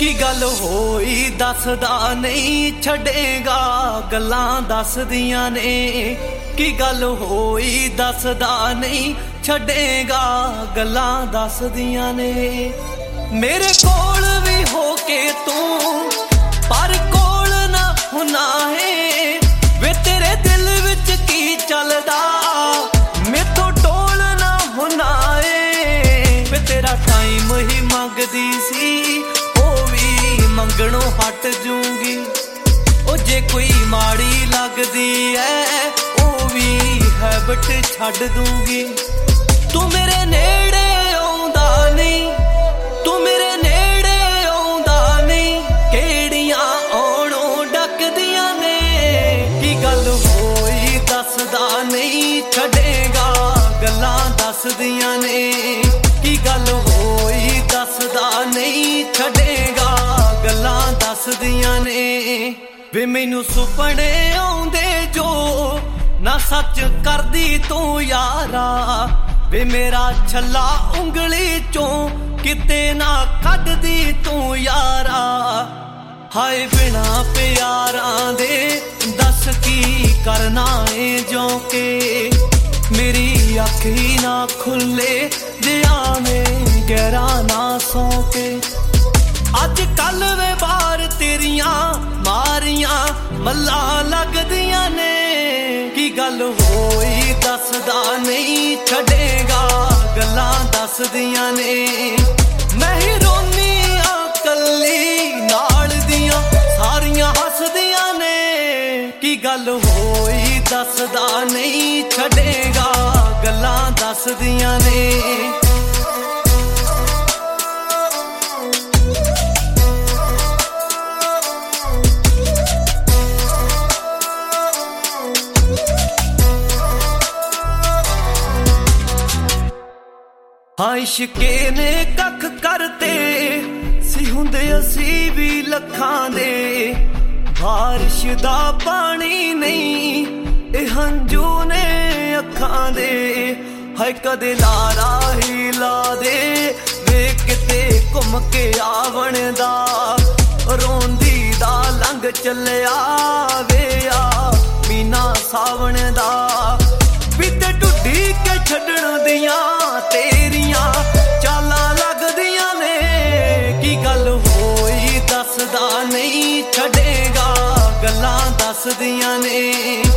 की गल होई दसदा नहीं छड़ेगा गल्लां दसदियां ने की गल होई दसदा नहीं छड़ेगा गल्लां दसदियां ने मेरे कोल भी होके तू पर कोल ना होना है वे तेरे दिल विच की चलदा मेथों टोल ना होना है वे तेरा टाइम ही मंगदी सी मंगणों हट जूंगी ओ जे कोई माड़ी लगदी है ओ भी हैबिट छड़ दूंगी तू मेरे नेड़े आउंदा नहीं तू मेरे नेड़े आउंदा नहीं केड़ियां आउणों डकदियां ने की गल होई दसदा नहीं छड़ेगा गल्लां दसदियां ने की गल होई दसदा नहीं छड़ेगा गल्लां दसदियां ने वे मैनू सुपने आउंदे जो ना सच करदी तू यारा वे मेरा छल्ला उंगली चों किते ना कड्डदी तू यारा हाय बिना प्यारां दे दस की करना है जो के मेरी अख ही ना खुले दिया में गहरा ना सौके अज कल वे बार तेरियां मारियां मल्ला लगदियां ने की गल होई दसदा नहीं छड़ेगा गल्लां दसदियां ने मैं ही रोनी आ कल्ली नाल दियां सारियां हसदियां ने की गल होई दसदा नहीं छड़ेगा गल्लां दसदियां ने हाँ इश्के ने कख करते सी हुंदे असी भी लखां दे बारिश दा पानी नहीं ए हंजू ने अखां दे हाय कदे लारा ही ला दे वे किते घुम के आवण दा रोंदी दा लंघ चलिया वे आ मीना सावण दा पिते ढुड्डी के छड्डण दियां तेरियां चालां लगदियां ने की गल होई दसदा नहीं छड़ेगा गल्लां दसदियां ने